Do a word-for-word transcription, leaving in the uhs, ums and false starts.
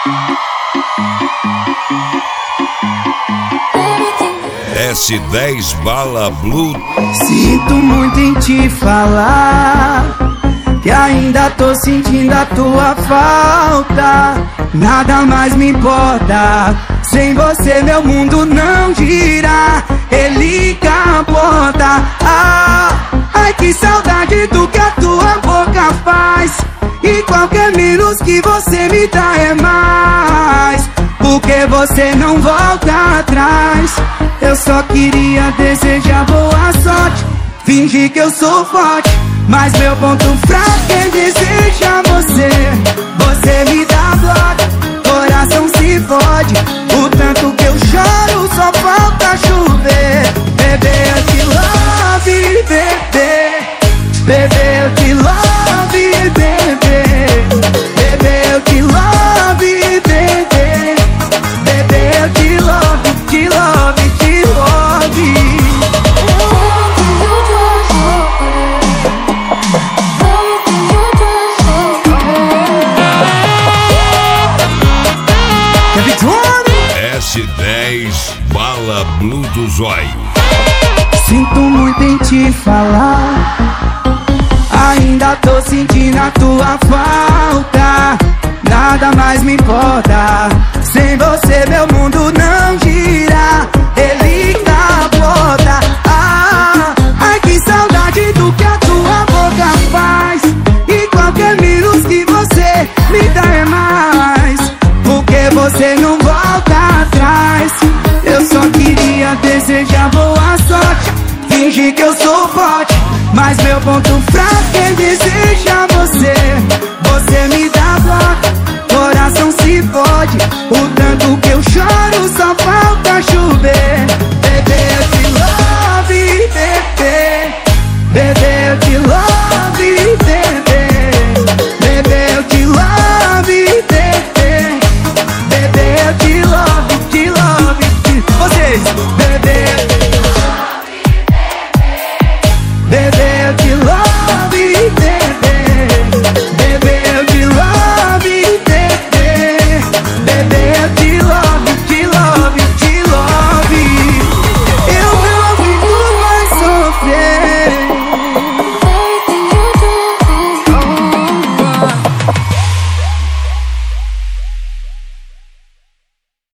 S dez Bala Blue. Sinto muito em te falar que ainda tô sentindo a tua falta. Nada mais me importa, sem você meu mundo não gira. Ele capota. Ah, ai que saudade do que a tua boca faz. E qualquer menos que você me dá é mais, porque você não volta atrás. Eu só queria desejar boa sorte, fingir que eu sou forte, mas meu ponto fraco é desejar você. Você me dá bloco, coração se fode. O tanto que eu choro só falta chover. Bebê, eu te love, bebê. Bebê, eu te love, bebê. Bebê, eu te love, bebê. Bebê, eu te love, te love, te love. S dez Bala Blue do Zóio. Sinto muito em te falar, ainda tô sentindo a tua falta. Nada mais me importa, sem você meu mundo não gira. Ele capota. Ah, ai que saudade do que a tua boca faz. E qualquer menos que você me dá é mais, porque você não volta atrás. Eu só queria desejar boa sorte, fingir que eu sou forte, mas meu ponto fraco é desejar você. Você me dá bloco, coração se fode. O tanto que eu choro só falta chover. Bebê, eu te love, bebê. Bebê, eu te love, bebê. Bebê, eu te love, bebê. Bebê, eu te love, te love, te... Vocês, bebê. Bebê, eu te love.